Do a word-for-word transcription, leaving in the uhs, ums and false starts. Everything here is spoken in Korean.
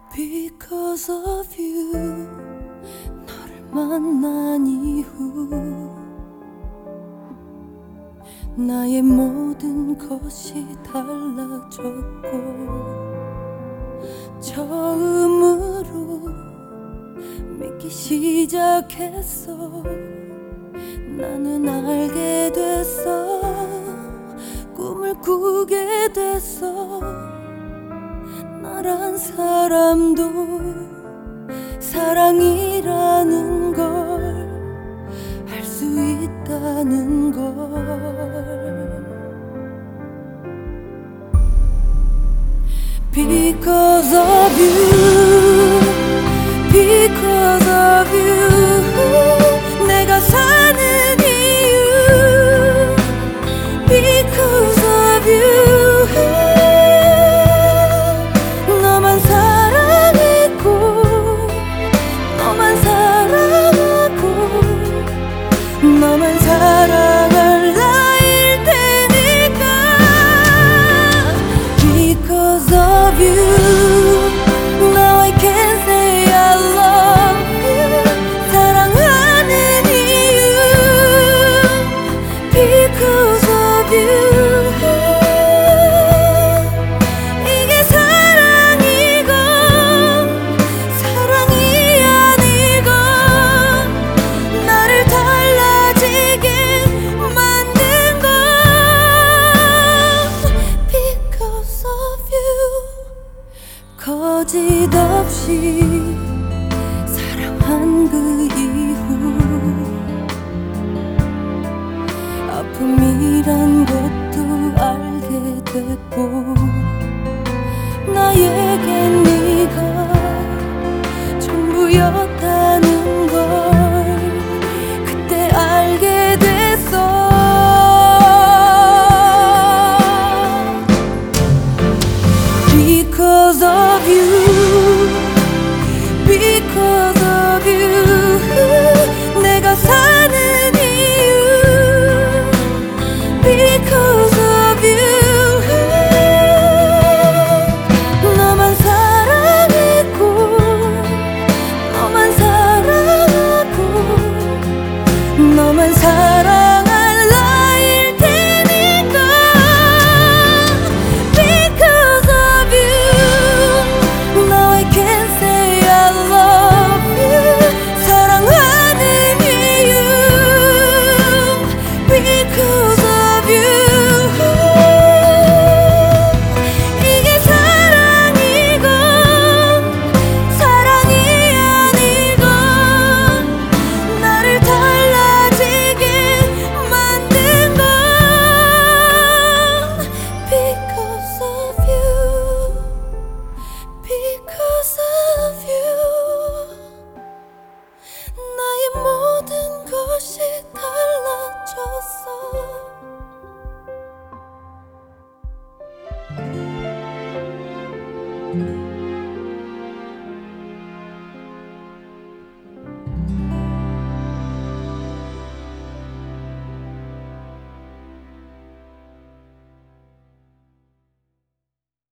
Because of you 너를 만난 이후 나의 모든 것이 달라졌고 처음으로 믿기 시작했어. 나는 알게 됐어. 꿈을 꾸게 됐어. 나란 사람도 사랑이라는 걸 알 수 있다는 걸. Because of you, because of you 내가 사는 이유 Because of you 너만 사랑했고 너만 사랑하고 너만 사랑할 나일 테니까 Because of you Now I can say I love you 사랑하는 이유 Because of you 이게 사랑이고 사랑이 아니고 나를 달라지게 만든 건 Because of you 거짓 없이 사랑한 그 이후 아픔이란 것도 알게 됐고 나에겐 네가 전부였다는 걸 그때 알게 됐어. Because of you, because of you 내가 사는 이유 Because of you 너만 사랑했고 너만 사랑하고 너만 사랑할 나일 테니까 Because of you Now I can say I love you 사랑하는 이유 Because of you 이게 사랑이고 사랑이 아니고 나를 달라지게 만든 건 Because of you Because of you 나의 모든 것이 달라졌어.